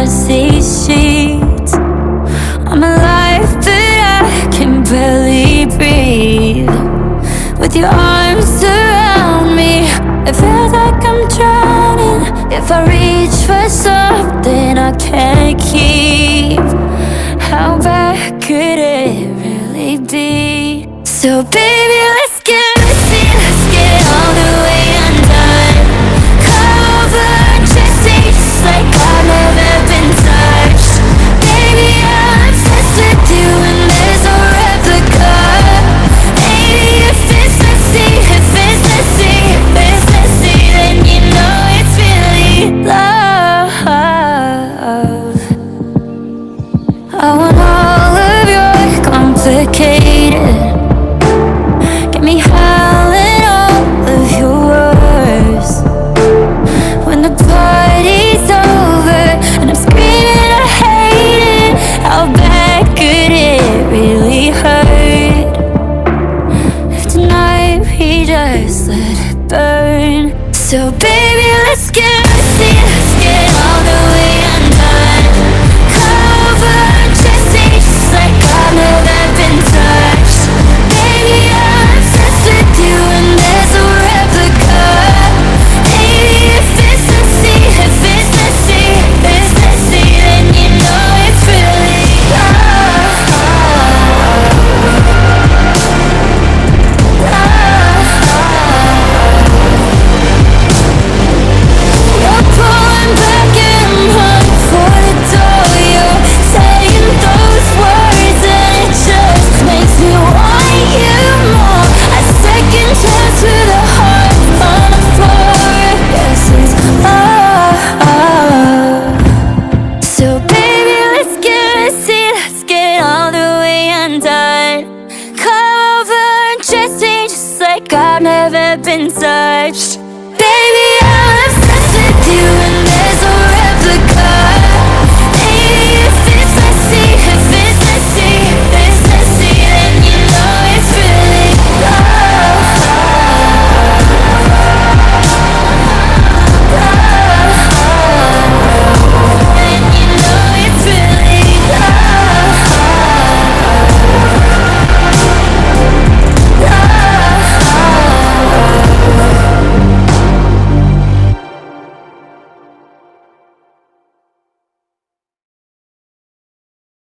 across these sheets. I'm alive, but I can barely breathe. With your arms around me, it feels like I'm drowning. If I reach for something I can't keep, how bad could it really be? So baby, let's get messy, let's get all the way undone. Come over and just say just like I've never been touched. Baby, I'm obsessed with you and there's no replica. Baby, if it's messy, if it's messy, if it's messy, then you know it's really love. I want all of your complicated, get me howling all of your words. When the party's over and I'm screaming I hate it, how bad could it really hurt? If tonight we just let it burn. So baby, let's get messy, let's get all the way undone. Come over and just say just like I've never been touched. Baby, I'm obsessed with you and there's no replica. Baby, if it's messy, if it's messy, if it's messy, then you know it's really love. You're pulling back and I'm running for the door. You're saying those words and it just makes me want you more. A second chance with a heart on the floor. Yes, it's love. So baby, let's get messy, let's get all the way undone. Come over and just say just like I've never been touched.